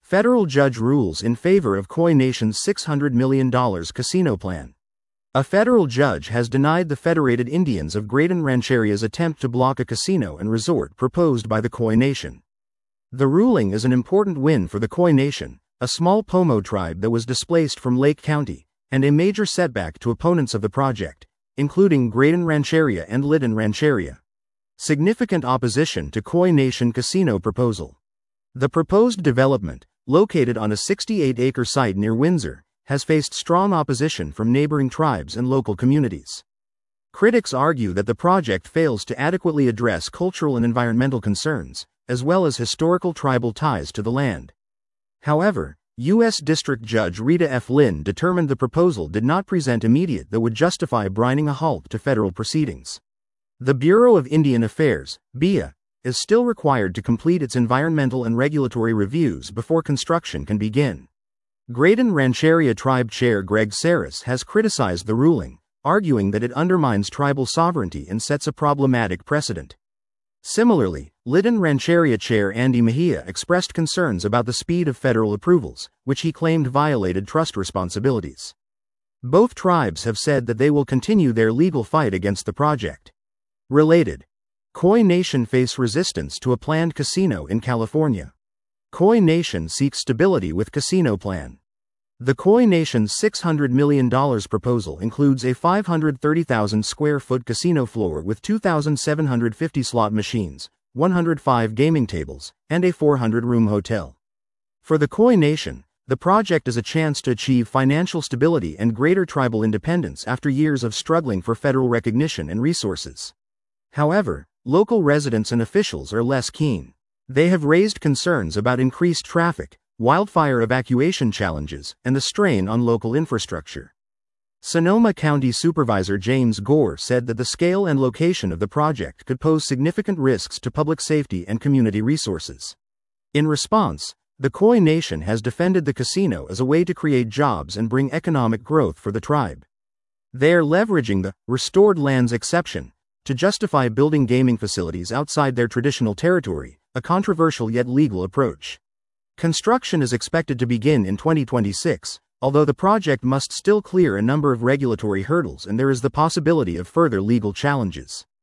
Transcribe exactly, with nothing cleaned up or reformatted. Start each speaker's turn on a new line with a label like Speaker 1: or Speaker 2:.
Speaker 1: Federal judge rules in favor of Khoi Nation's six hundred million dollars casino plan. A federal judge has denied the Federated Indians of Graton Rancheria's attempt to block a casino and resort proposed by the Khoi Nation. The ruling is an important win for the Khoi Nation, a small Pomo tribe that was displaced from Lake County, and a major setback to opponents of the project, including Graton Rancheria and Lytton Rancheria. Significant opposition to Khoi Nation casino proposal. The proposed development, located on a sixty-eight acre site near Windsor, has faced strong opposition from neighboring tribes and local communities. Critics argue that the project fails to adequately address cultural and environmental concerns, as well as historical tribal ties to the land. However, U S District Judge Rita F. Lynn determined the proposal did not present immediate that would justify brining a halt to federal proceedings. The Bureau of Indian Affairs, B I A, is still required to complete its environmental and regulatory reviews before construction can begin. Graton Rancheria Tribe Chair Greg Saris has criticized the ruling, arguing that it undermines tribal sovereignty and sets a problematic precedent. Similarly, Lytton Rancheria Chair Andy Mejia expressed concerns about the speed of federal approvals, which he claimed violated trust responsibilities. Both tribes have said that they will continue their legal fight against the project. Related. Khoi Nation face resistance to a planned casino in California. Khoi Nation seeks stability with casino plan. The Khoi Nation's six hundred million dollars proposal includes a five hundred thirty thousand square foot casino floor with two thousand seven hundred fifty slot machines, one hundred five gaming tables, and a four hundred room hotel. For the Khoi Nation, the project is a chance to achieve financial stability and greater tribal independence after years of struggling for federal recognition and resources. However, local residents and officials are less keen. They have raised concerns about increased traffic, wildfire evacuation challenges, and the strain on local infrastructure. Sonoma County Supervisor James Gore said that the scale and location of the project could pose significant risks to public safety and community resources. In response, the Khoi Nation has defended the casino as a way to create jobs and bring economic growth for the tribe. They are leveraging the restored lands exception to justify building gaming facilities outside their traditional territory, a controversial yet legal approach. Construction is expected to begin in twenty twenty-six, although the project must still clear a number of regulatory hurdles and there is the possibility of further legal challenges.